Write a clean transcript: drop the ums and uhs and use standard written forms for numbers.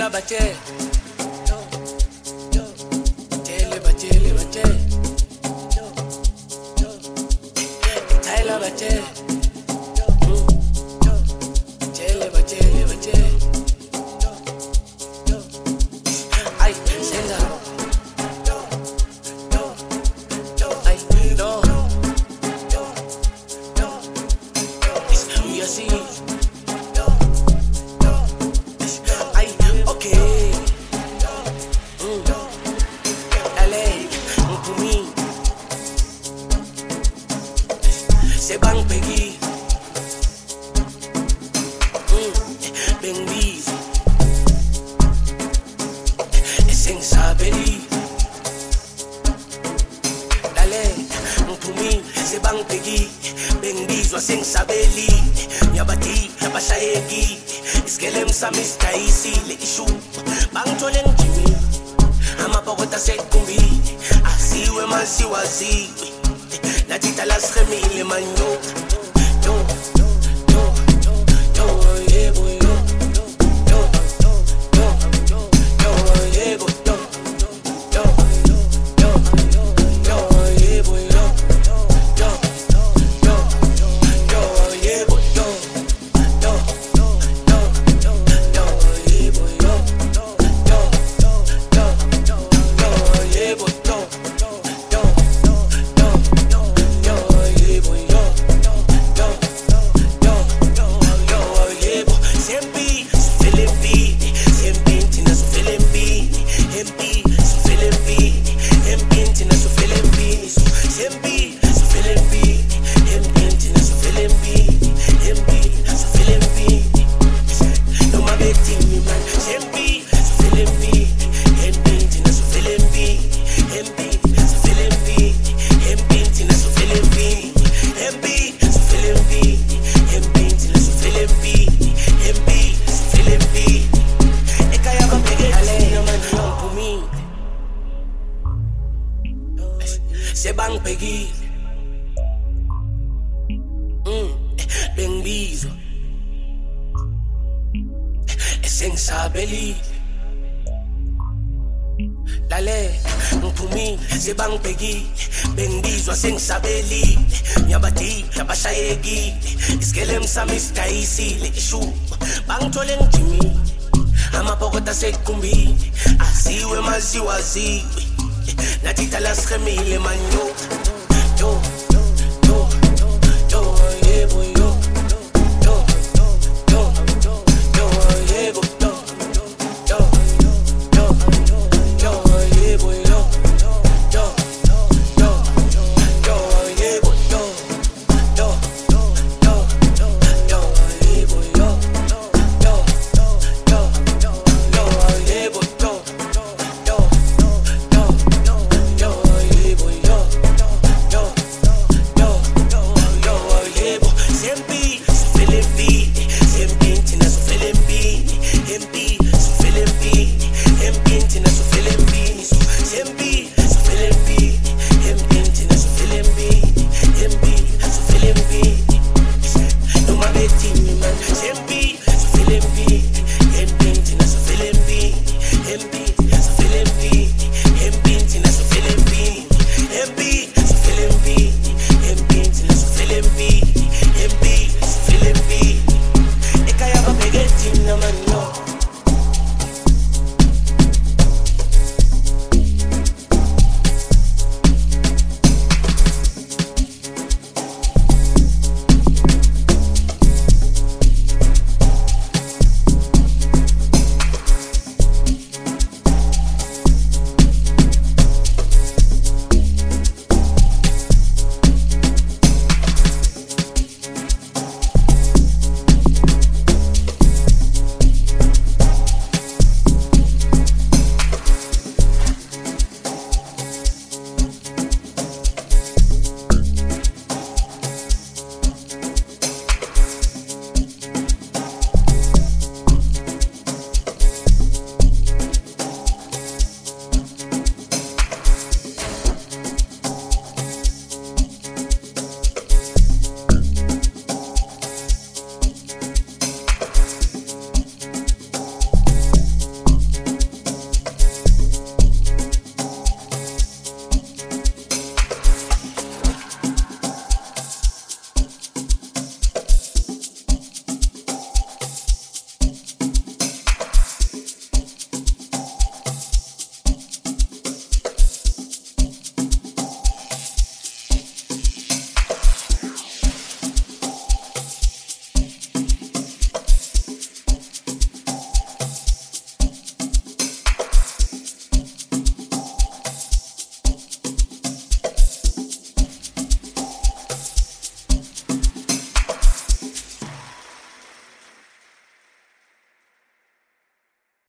Tyler Bache. Tyler Bache. Tyler Bache. Tyler Bache. Ay, senza. Ay, no. We are seeing. Ay, okay. LA, for me. Se bang Peggy. Bendiz. Senza belly. Dale, for me. Se bang Peggy. Bendiz wa senza belly. Nyabati, nabashayegi. Iskelem sa Mr. Easy. Le issue. Bang tolen Jimmy. Amapokota sekumbi. Asiwe masiwazi. Natita las remile manyo. Yo, yeah, boy, yo. Se bang Peggy. Bendizo. Senza belly. Dale, for me. Se bang Peggy. Bendizo senza belly. Nyabati, nabashayegi. Iskelem sa Mr. Easy. Le issue. Bang tolen Jimmy. Amapokota sekumbi. Asiwe masiwazi. Natita las remile manyo. Yo.